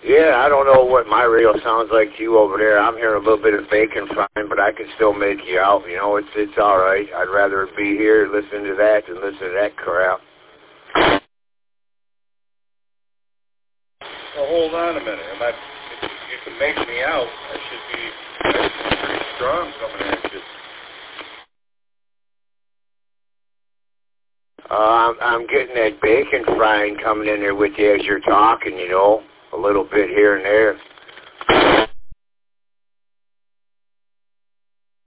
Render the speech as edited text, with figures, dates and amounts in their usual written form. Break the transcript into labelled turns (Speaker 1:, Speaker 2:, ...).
Speaker 1: Yeah, I don't know what my radio sounds like to you over there. I'm hearing a little bit of bacon frying, but I can still make you out. You know, it's all right. I'd rather be here listening to that than listen to that crap.
Speaker 2: Well, hold on a minute. If you can make me out, I should be pretty strong coming at you.
Speaker 1: I'm getting that bacon frying coming in there with you as you're talking, you know, a little bit here and there.